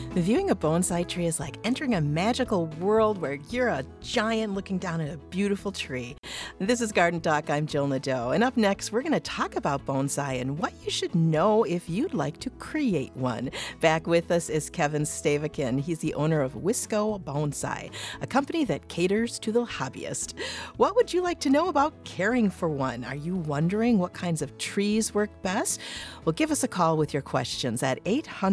Viewing a bonsai tree is like entering a magical world where you're a giant looking down at a beautiful tree. This is Garden Talk. I'm Jill Nadeau. And up next, we're going to talk about bonsai and what you should know if you'd like to create one. Back with us is Kevin Stavikin. He's the owner of Wisco Bonsai, a company that caters to the hobbyist. What would you like to know about caring for one? Are you wondering what kinds of trees work best? Well, give us a call with your questions at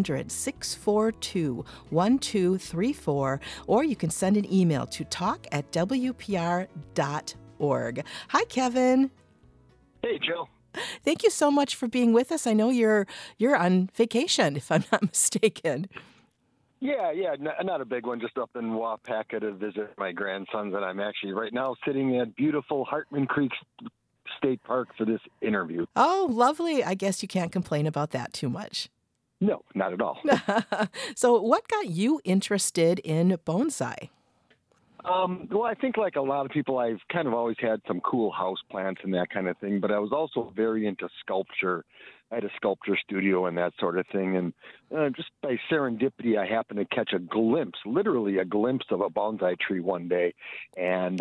800-642-1234, or you can send an email to talk@wpr.org. Hi, Kevin. Hey, Jill. Thank you so much for being with us. I know you're on vacation, if I'm not mistaken. Yeah, not a big one, just up in Waupaca to visit my grandsons, and I'm actually right now sitting at beautiful Hartman Creek State Park for this interview. Oh, lovely. I guess you can't complain about that too much. No, not at all. So what got you interested in bonsai? Well, I think like a lot of people, I've kind of always had some cool house plants and that kind of thing, but I was also very into sculpture. I had a sculpture studio and that sort of thing, and just by serendipity, I happened to catch literally a glimpse of a bonsai tree one day, and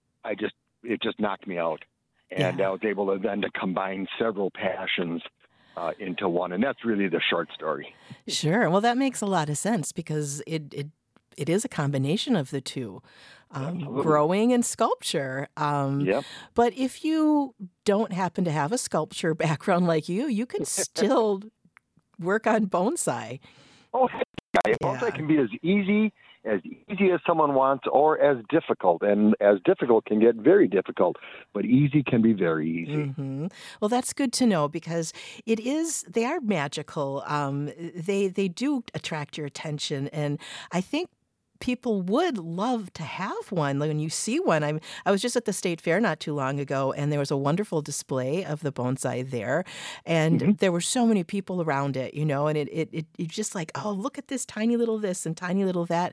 it just knocked me out. And I was able to then to combine several passions into one, and that's really the short story. Sure. Well, that makes a lot of sense because it is a combination of the two, growing and sculpture. Yep. But if you don't happen to have a sculpture background like you can still work on bonsai. Oh, yeah. Bonsai can be as easy as someone wants, or as difficult. And as difficult can get very difficult, but easy can be very easy. Mm-hmm. Well, that's good to know because they are magical. They do attract your attention. And I think people would love to have one. Like when you see one, I was just at the state fair not too long ago, and there was a wonderful display of the bonsai there, and there were so many people around it, and it just like, oh, look at this tiny little this and tiny little that,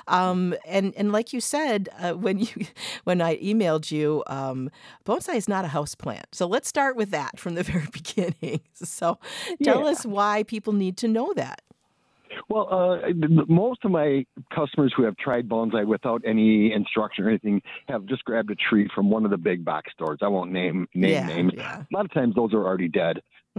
and like you said when I emailed you, bonsai is not a house plant. So let's start with that from the very beginning. So tell us why people need to know that. Well, most of my customers who have tried bonsai without any instruction or anything have just grabbed a tree from one of the big box stores. I won't name names. Yeah. A lot of times those are already dead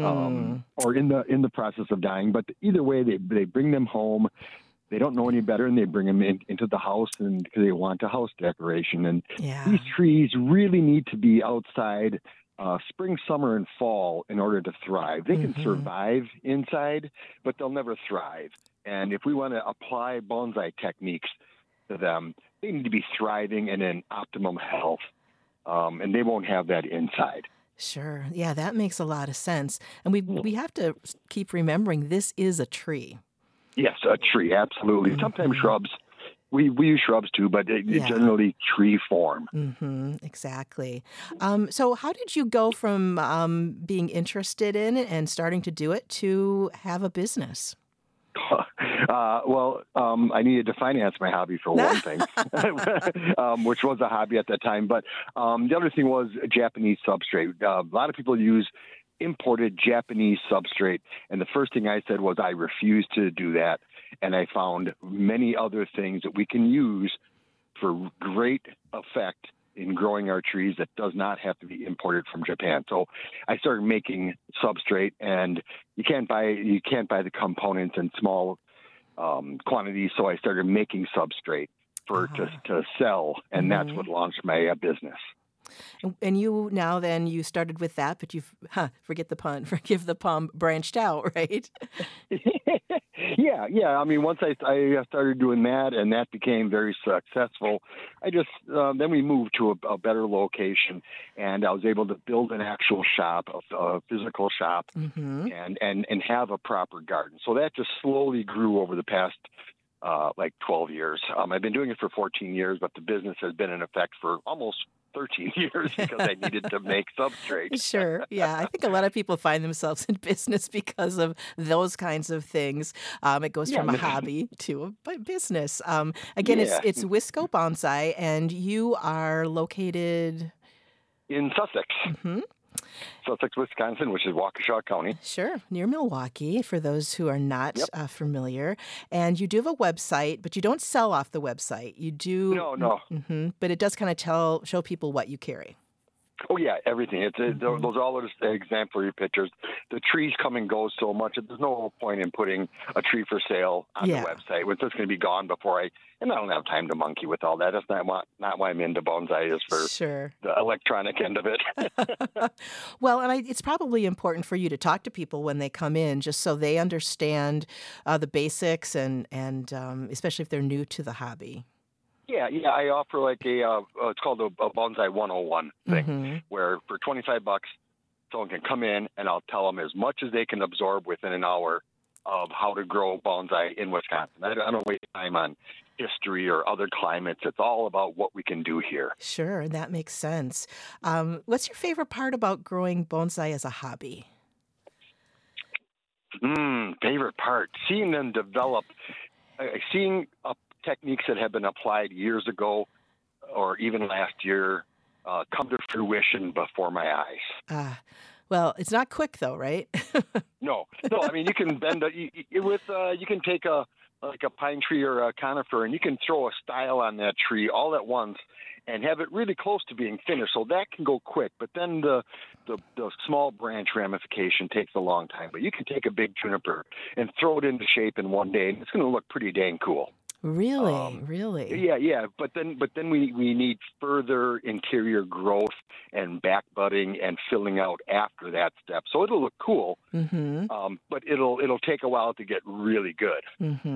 or in the process of dying. But either way, they bring them home. They don't know any better, and they bring them into the house and because they want a house decoration. And these trees really need to be outside spring, summer, and fall in order to thrive. They can survive inside, but they'll never thrive. And if we want to apply bonsai techniques to them, they need to be thriving and in optimum health, and they won't have that inside. Sure. Yeah, that makes a lot of sense. And we have to keep remembering this is a tree. Yes, a tree, absolutely. Sometimes shrubs. We use shrubs too, but generally tree form. Exactly. So how did you go from being interested in it and starting to do it to have a business? I needed to finance my hobby for one thing, which was a hobby at that time. But the other thing was a Japanese substrate. A lot of people use imported Japanese substrate. And the first thing I said was I refuse to do that. And I found many other things that we can use for great effect in growing our trees that does not have to be imported from Japan. So I started making substrate, and you can't buy the components in small quantities. So I started making substrate to sell, and that's what launched my business. And you started with that, but you've forgive the pun, branched out, right? Yeah. I mean, once I started doing that, and that became very successful, then we moved to a better location, and I was able to build an actual shop, a physical shop, and have a proper garden. So that just slowly grew over the past 12 years. I've been doing it for 14 years, but the business has been in effect for almost 13 years because I needed to make substrate. Sure. Yeah. I think a lot of people find themselves in business because of those kinds of things. It goes from a hobby to a business. It's Wisco Bonsai, and you are located in Sussex. Sussex, Wisconsin, which is Waukesha County. Sure, near Milwaukee, for those who are not Yep. familiar. And you do have a website, but you don't sell off the website. You do, No. but it does kind of show people what you carry. Oh yeah, everything. Those are all just exemplary pictures. The trees come and go so much that there's no point in putting a tree for sale on Yeah. the website. It's just going to be gone and I don't have time to monkey with all that. That's not why I'm into bonsai, is for Sure. the electronic end of it. Well, and it's probably important for you to talk to people when they come in, just so they understand the basics and especially if they're new to the hobby. Yeah. I offer like it's called a bonsai 101 thing, Mm-hmm. where for $25, someone can come in and I'll tell them as much as they can absorb within an hour of how to grow bonsai in Wisconsin. I don't waste time on history or other climates. It's all about what we can do here. Sure, that makes sense. What's your favorite part about growing bonsai as a hobby? Favorite part, seeing them develop, seeing techniques that have been applied years ago or even last year come to fruition before my eyes. Well, it's not quick though, right? No. I mean, you can bend you can take a pine tree or a conifer, and you can throw a style on that tree all at once and have it really close to being finished. So that can go quick. But then the small branch ramification takes a long time. But you can take a big juniper and throw it into shape in one day, and it's going to look pretty dang cool. Really? Yeah. But then we need further interior growth and back budding and filling out after that step. So it'll look cool, but it'll take a while to get really good.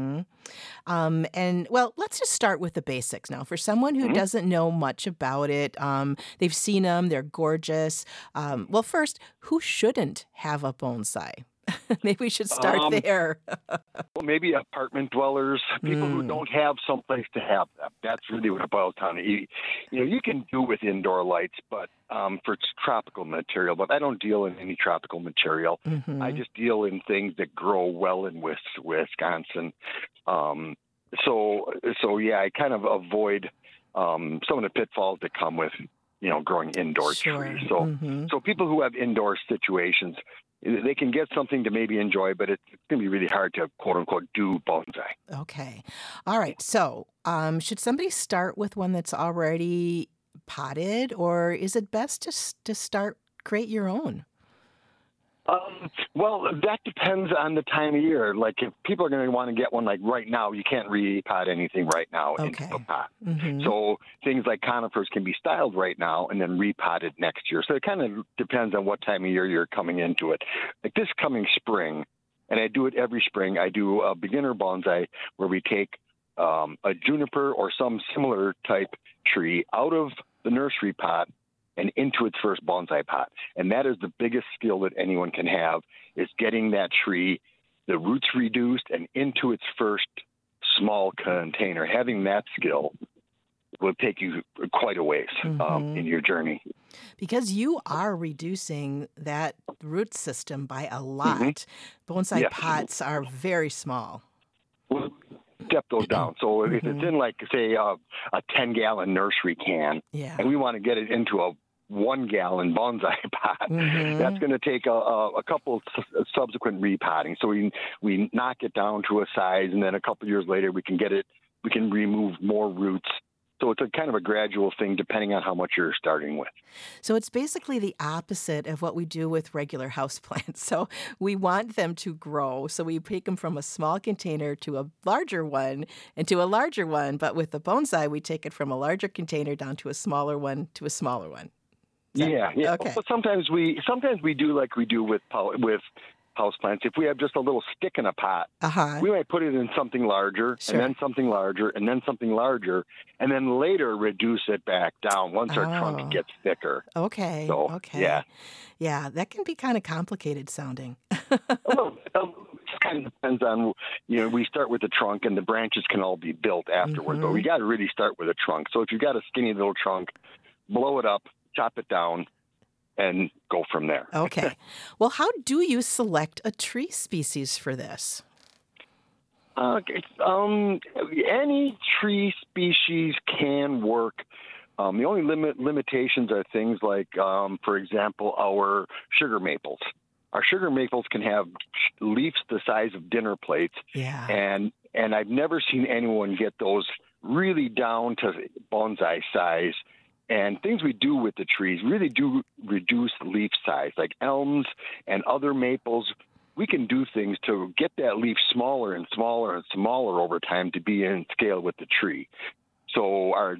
And well, let's just start with the basics now. For someone who doesn't know much about it, they've seen them, they're gorgeous. Well, first, who shouldn't have a bonsai? Maybe we should start there. Well, maybe apartment dwellers, people who don't have someplace to have them. That's really what it boils down to. You can do with indoor lights, but for tropical material. But I don't deal in any tropical material. I just deal in things that grow well in Wisconsin. So yeah, I kind of avoid some of the pitfalls that come with growing indoor trees. So people who have indoor situations, they can get something to maybe enjoy, but it's going to be really hard to, quote unquote, do bonsai. Okay. All right. So should somebody start with one that's already potted, or is it best to create your own? Well, that depends on the time of year. Like if people are going to want to get one like right now, you can't repot anything right now into a pot. So things like conifers can be styled right now and then repotted next year. So it kind of depends on what time of year you're coming into it. Like this coming spring, and I do it every spring, I do a beginner bonsai where we take a juniper or some similar type tree out of the nursery pot and into its first bonsai pot. And that is the biggest skill that anyone can have, is getting that tree, the roots reduced, and into its first small container. Having that skill will take you quite a ways in your journey. Because you are reducing that root system by a lot. Bonsai pots are very small. Well, step those down. So if it's in like, say, a 10-gallon nursery can, and we want to get it into a 1-gallon bonsai pot, that's going to take a couple subsequent repotting. So we knock it down to a size, and then a couple years later we can remove more roots. So it's a kind of a gradual thing depending on how much you're starting with. So it's basically the opposite of what we do with regular houseplants. So we want them to grow. So we take them from a small container to a larger one and to a larger one. But with the bonsai, we take it from a larger container down to a smaller one to a smaller one. Yeah. Okay. But sometimes we do like we do with houseplants. If we have just a little stick in a pot, we might put it in something larger, and then something larger, and then something larger, and then later reduce it back down once our trunk gets thicker. Okay. So, okay. Yeah, that can be kind of complicated sounding. Well, it kind of depends on, we start with the trunk, and the branches can all be built afterwards, but we got to really start with a trunk. So if you've got a skinny little trunk, blow it up, chop it down, and go from there. Okay. Well, how do you select a tree species for this? Any tree species can work The only limitations are things like, for example, our sugar maples. Our sugar maples can have leaves the size of dinner plates, Yeah. and I've never seen anyone get those really down to bonsai size. And things we do with the trees really do reduce leaf size, like elms and other maples. We can do things to get that leaf smaller and smaller and smaller over time to be in scale with the tree. So our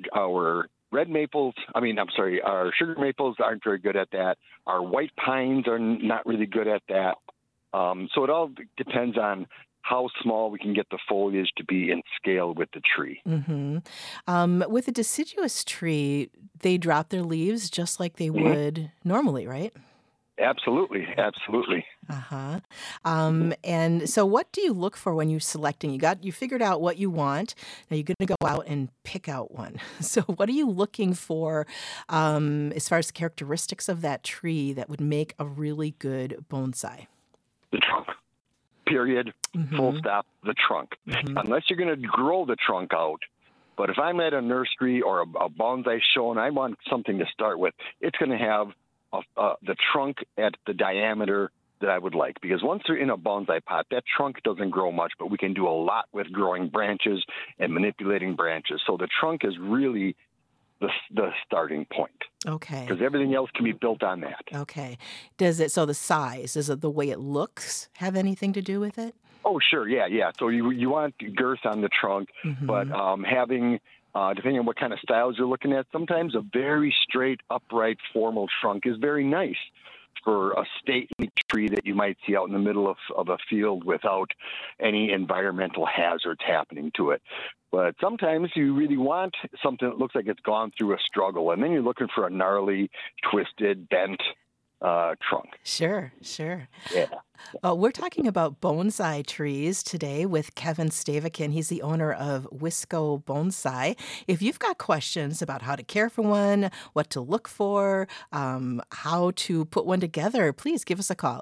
our sugar maples aren't very good at that. Our white pines are not really good at that. So it all depends on how small we can get the foliage to be in scale with the tree. Hmm. With a deciduous tree, they drop their leaves just like they Mhm. would normally, right? Absolutely, absolutely. Uh-huh. And so what do you look for when you're selecting? You figured out what you want. Now you're going to go out and pick out one. So what are you looking for as far as the characteristics of that tree that would make a really good bonsai? The trunk, period, full Mm-hmm. stop, the trunk. Mm-hmm. Unless you're going to grow the trunk out. But if I'm at a nursery or a bonsai show and I want something to start with, it's going to have the trunk at the diameter that I would like. Because once they're in a bonsai pot, that trunk doesn't grow much, but we can do a lot with growing branches and manipulating branches. So the trunk is really the starting point Okay. because everything else can be built on that. Okay. So the size, does it the way it looks have anything to do with it? Oh, sure. Yeah. So you want girth on the trunk, but Mm-hmm. having, depending on what kind of styles you're looking at, sometimes a very straight, upright, formal trunk is very nice for a stately tree that you might see out in the middle of a field without any environmental hazards happening to it. But sometimes you really want something that looks like it's gone through a struggle, and then you're looking for a gnarly, twisted, bent trunk. Sure, sure. Yeah. We're talking about bonsai trees today with Kevin Stavikin. He's the owner of Wisco Bonsai. If you've got questions about how to care for one, what to look for, how to put one together, please give us a call,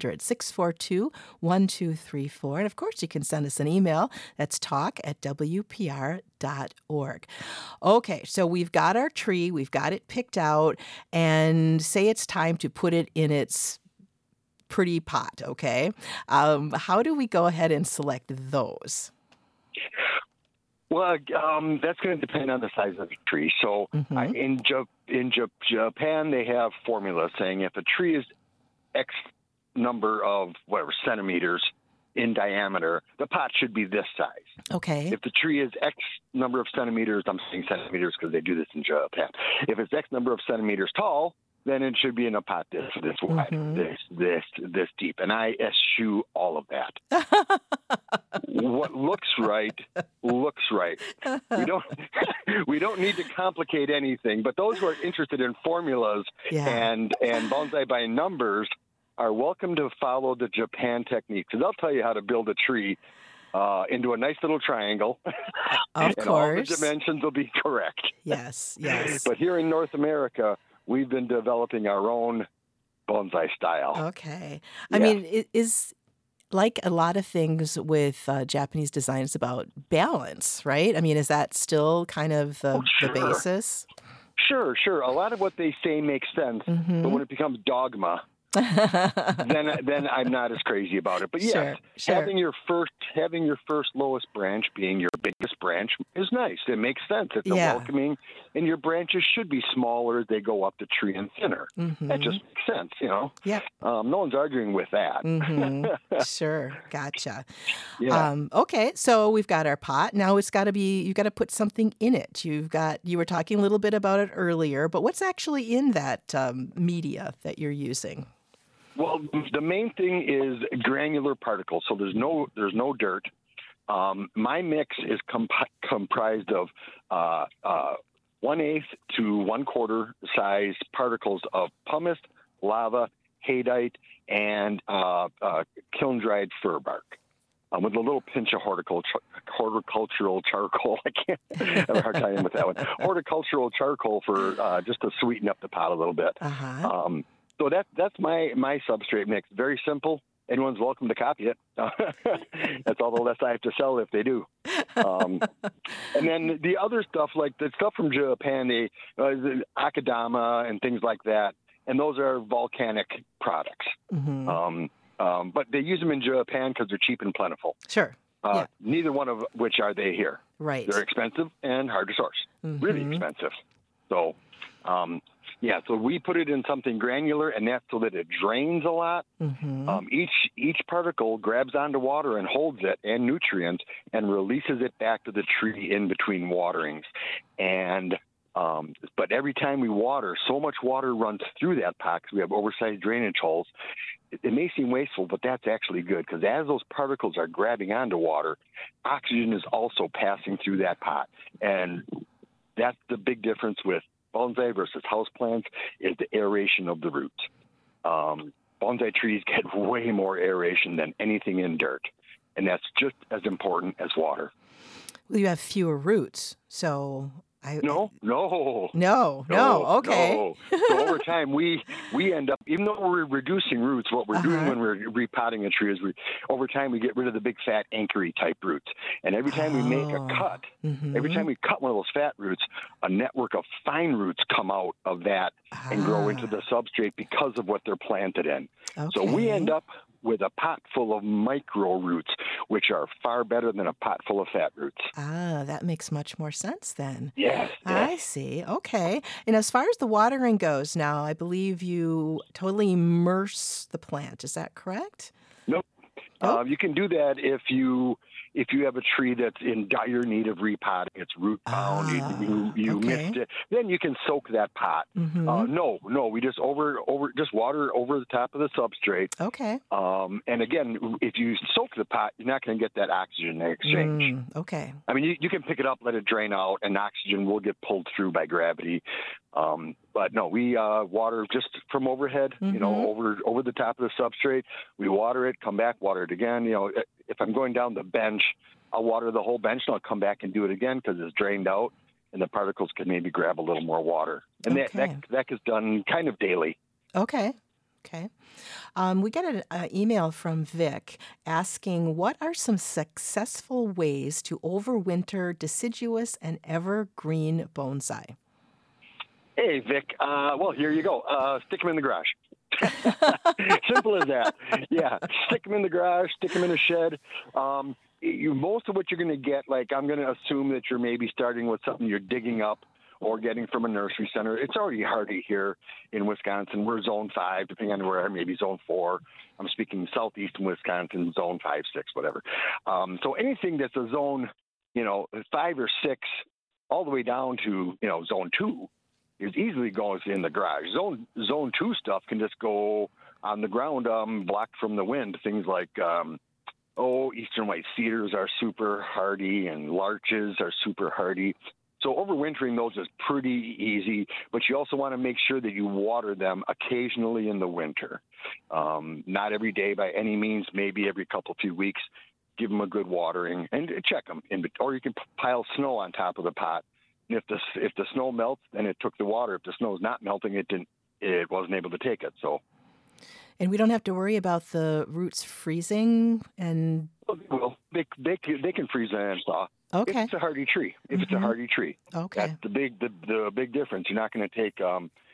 800-642-1234. And of course, you can send us an email. That's talk@wpr.org. Okay, so we've got our tree, we've got it picked out, and say it's time to put it in its pretty pot, okay? How do we go ahead and select those? Well, that's going to depend on the size of the tree. So Mm-hmm. in Japan, they have formulas saying if a tree is X number of centimeters in diameter, the pot should be this size. Okay. If the tree is X number of centimeters, I'm saying centimeters because they do this in Japan. If it's X number of centimeters tall, then it should be in a pot this wide, Mm-hmm. this deep. And I eschew all of that. What looks right looks right. We don't we don't need to complicate anything. But those who are interested in formulas Yeah. and bonsai by numbers are welcome to follow the Japan technique because they'll tell you how to build a tree into a nice little triangle, Of and all the course. dimensions will be correct. Yes, yes. But here in North America, we've been developing our own bonsai style. Okay. I Yeah. mean, it is like a lot of things with Japanese design, it's about balance, right? I mean, is that still kind of Oh, the sure. basis? Sure. A lot of what they say makes sense, but Mm-hmm. when it becomes dogma, then I'm not as crazy about it. But yes, Sure, sure. having your first lowest branch being your biggest branch is nice. It makes sense. It's Yeah. welcoming, and your branches should be smaller as they go up the tree and thinner. That Mm-hmm. just makes sense, you know. Yep. No one's arguing with that. Mm-hmm. Sure. Gotcha. Yeah. Okay, so we've got our pot. Now you've got to put something in it. You were talking a little bit about it earlier, but what's actually in that media that you're using? Well, the main thing is granular particles. So there's no dirt. My mix is comprised of 1/8 to 1/4 size particles of pumice, lava, haydite, and kiln-dried fir bark. With a little pinch of horticultural charcoal. I have a hard time with that one. Horticultural charcoal for just to sweeten up the pot a little bit. Uh-huh. So that's my substrate mix. Very simple. anyone's welcome to copy it. That's all the less I have to sell if they do. And then the other stuff, like the stuff from Japan, the Akadama and things like that, and those are volcanic products. But they use them in Japan because they're cheap and plentiful. Sure. Yeah. Neither one of which are they here. Right. They're expensive and hard to source. Really expensive. So, so we put it in something granular, and that's so that it drains a lot. Each particle grabs onto water and holds it and nutrients and releases it back to the tree in between waterings. And but every time we water, so much water runs through that pot because we have oversized drainage holes. It may seem wasteful, but that's actually good because as those particles are grabbing onto water, oxygen is also passing through that pot. And that's the big difference with bonsai versus houseplants is the aeration of the roots. Bonsai trees get way more aeration than anything in dirt, and that's just as important as water. Well, you have fewer roots, so... No. Okay. So over time, we end up, even though we're reducing roots, what we're doing when we're repotting a tree is over time we get rid of the big fat anchory type roots. And every time we make a cut, every time we cut one of those fat roots, a network of fine roots come out of that and grow into the substrate because of what they're planted in. Okay. So we end up with a pot full of micro roots, which are far better than a pot full of fat roots. That makes much more sense then. Yes. I see. Okay. And as far as the watering goes now, I believe you totally immerse the plant. Is that correct? Nope. You can do that if you have a tree that's in dire need of repotting, it's root bound, you missed it, then you can soak that pot. No, we just just water over the top of the substrate. Okay. And again, if you soak the pot, you're not going to get that oxygen exchange. Okay. I mean, you can pick it up, let it drain out, and oxygen will get pulled through by gravity. But no, we water just from overhead, over the top of the substrate. We water it, come back, water it again. If I'm going down the bench, I'll water the whole bench, and I'll come back and do it again because it's drained out, and the particles can maybe grab a little more water. And that gets done kind of daily. Okay. We got an email from Vic asking, what are some successful ways to overwinter deciduous and evergreen bonsai? Hey, Vic. Well, here you go. Stick them in the garage. Simple as that. Yeah, stick them in the garage, stick them in a shed. Most of what you're going to get, like I'm going to assume that you're maybe starting with something you're digging up or getting from a nursery center. It's already hardy here in Wisconsin. We're zone 5, depending on where, maybe zone 4. I'm speaking southeastern Wisconsin, zone 5, 6, whatever. So anything that's a zone, 5 or 6, all the way down to, zone 2, it easily goes in the garage. Zone 2 stuff can just go on the ground, blocked from the wind. Things like, eastern white cedars are super hardy, and larches are super hardy. So overwintering those is pretty easy, but you also want to make sure that you water them occasionally in the winter. Not every day by any means, maybe every few weeks. Give them a good watering and check them. Or you can pile snow on top of the pot. And if the snow melts, then it took the water. If the snow's not melting, it wasn't able to take it. So, and we don't have to worry about the roots freezing. And well, they can freeze and thaw. Okay, if it's a hardy tree. It's a hardy tree. Okay, that's the big difference. You're not going to take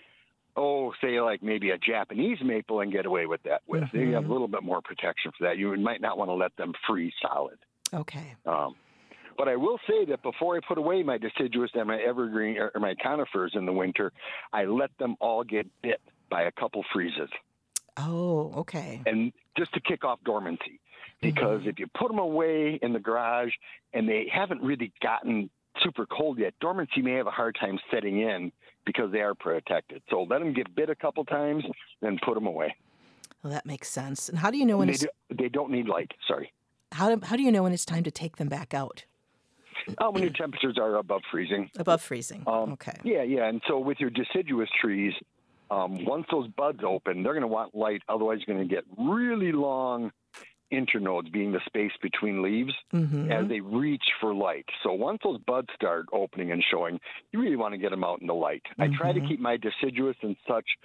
say like maybe a Japanese maple and get away with that. They have a little bit more protection for that. You might not want to let them freeze solid. Okay. But I will say that before I put away my deciduous and my evergreen or my conifers in the winter, I let them all get bit by a couple freezes. Oh, okay. And just to kick off dormancy. Because if you put them away in the garage and they haven't really gotten super cold yet, dormancy may have a hard time setting in because they are protected. So let them get bit a couple times, then put them away. Well, that makes sense. And how do you know when they don't need light? Sorry. How do you know when it's time to take them back out? When your temperatures are above freezing. Above freezing. Okay. Yeah. And so with your deciduous trees, once those buds open, they're going to want light. Otherwise, you're going to get really long internodes, being the space between leaves, as they reach for light. So once those buds start opening and showing, you really want to get them out in the light. I try to keep my deciduous and such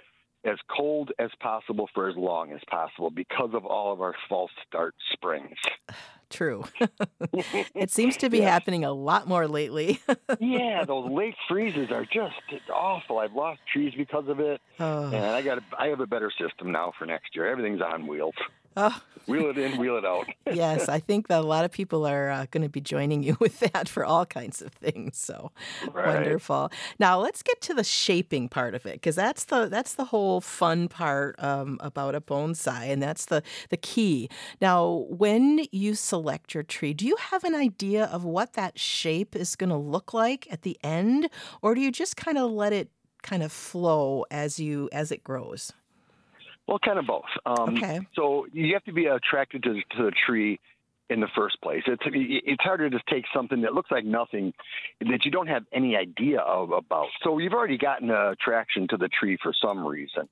as cold as possible for as long as possible because of all of our false start springs. True. It seems to be Yes. happening a lot more lately. Yeah, those late freezes are just awful. I've lost trees because of it, and Oh, I have a better system now for next year. Everything's on wheels. oh, Wheel it in, wheel it out. yes. I think that a lot of people are going to be joining you with that for all kinds of things. So Right. wonderful. Now let's get to the shaping part of it because that's the whole fun part about a bonsai, and that's the key. Now, when you select your tree, do you have an idea of what that shape is going to look like at the end, or do you just kind of let it kind of flow as it grows? Well, kind of both. Okay. So you have to be attracted to the tree in the first place. It's harder to take something that looks like nothing that you don't have any idea about. So you've already gotten an attraction to the tree for some reason.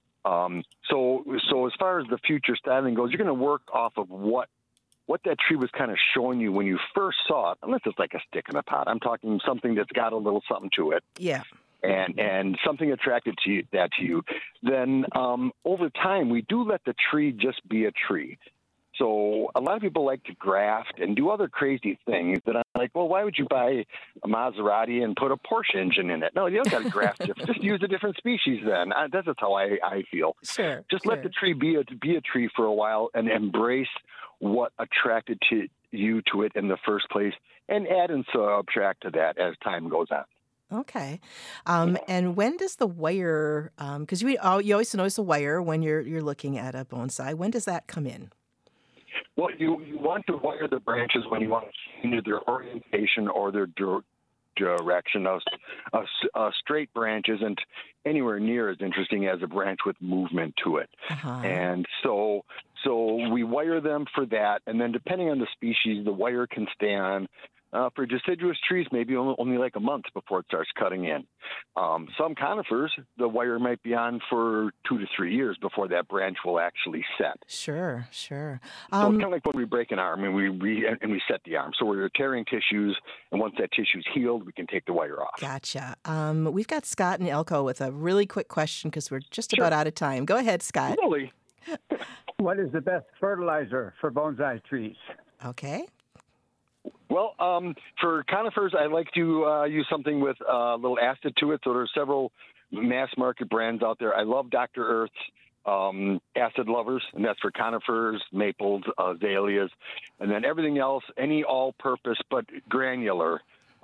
So as far as the future styling goes, you're going to work off of what that tree was kind of showing you when you first saw it, unless it's like a stick in a pot. I'm talking something that's got a little something to it. Yeah. And something attracted to you, then over time we do let the tree just be a tree. So a lot of people like to graft and do other crazy things that I'm like, well, why would you buy a Maserati and put a Porsche engine in it? No, you don't got to graft it. Just use a different species then. That's just how I feel. Sure. Just let the tree be a tree for a while and embrace what attracted you to it in the first place, and add and subtract to that as time goes on. Okay. And when does the wire, because you always notice a wire when you're looking at a bonsai, when does that come in? Well, you want to wire the branches when you want to change their orientation or their direction. Straight branch isn't anywhere near as interesting as a branch with movement to it. Uh-huh. And so we wire them for that. And then depending on the species, the wire can stay on. For deciduous trees, maybe only like a month before it starts cutting in. Some conifers, the wire might be on for 2 to 3 years before that branch will actually set. Sure. So it's kind of like when we break an arm and we set the arm. So we're tearing tissues, and once that tissue's healed, we can take the wire off. Gotcha. We've got Scott and Elko with a really quick question because we're just Sure. about out of time. Go ahead, Scott. Really? What is the best fertilizer for bonsai trees? Okay. Well, for conifers, I like to use something with a little acid to it. So there's several mass market brands out there. I love Dr. Earth's acid lovers, and that's for conifers, maples, azaleas, and then everything else, any all-purpose but granular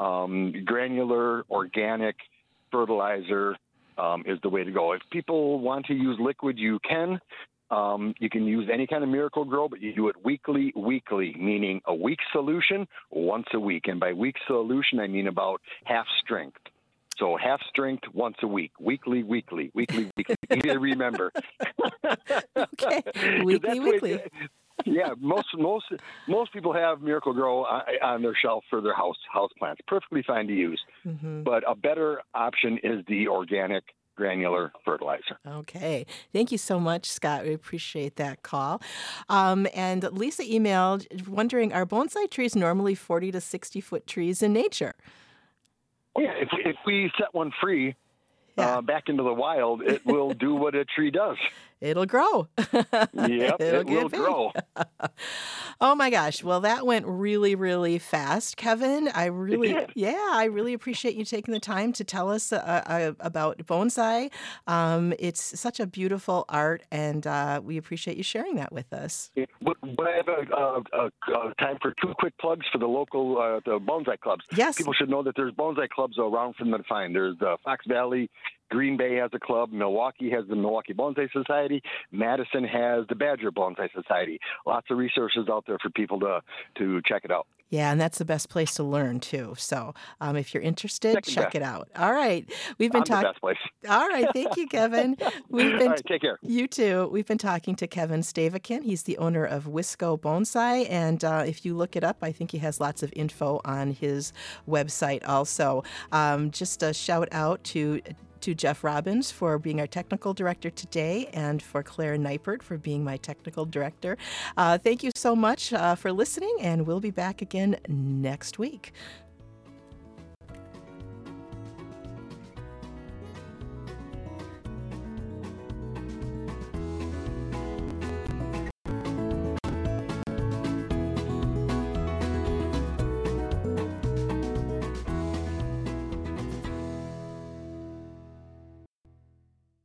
organic fertilizer is the way to go. If people want to use liquid, you can. You can use any kind of Miracle Grow, but you do it weekly, meaning a week solution once a week. And by week solution, I mean about half strength. So half strength once a week, weekly. Easy to remember. Okay. 'Cause Weekly, that's weekly. Yeah, most people have Miracle Grow on their shelf for their house plants. Perfectly fine to use. Mm-hmm. But a better option is the organic granular fertilizer. Okay. Thank you so much, Scott. We appreciate that call. And Lisa emailed wondering, are bonsai trees normally 40 to 60-foot trees in nature? Oh, yeah, if we set one free Yeah. back into the wild, it will do what a tree does. It'll grow. Yep, It'll it get will big. grow. Oh my gosh. Well, that went really, really fast, Kevin. I really appreciate you taking the time to tell us about bonsai. It's such a beautiful art, and we appreciate you sharing that with us. Would I have a time for 2 quick plugs for the local the bonsai clubs? Yes. People should know that there's bonsai clubs around for them to find. There's Fox Valley, Green Bay has a club, Milwaukee has the Milwaukee Bonsai Society, Madison has the Badger Bonsai Society. Lots of resources out there for people to check it out. Yeah, and that's the best place to learn too. So if you're interested, Second check best. it out. All right. We've been I'm the talking. best place. All right. Thank you, Kevin. We've All been right, take care. You too. We've been talking to Kevin Stavikin. He's the owner of Wisco Bonsai. And if you look it up, I think he has lots of info on his website also. Just a shout out to Jeff Robbins for being our technical director today, and for Claire Neipert for being my technical director. Thank you so much for listening, and we'll be back again next week.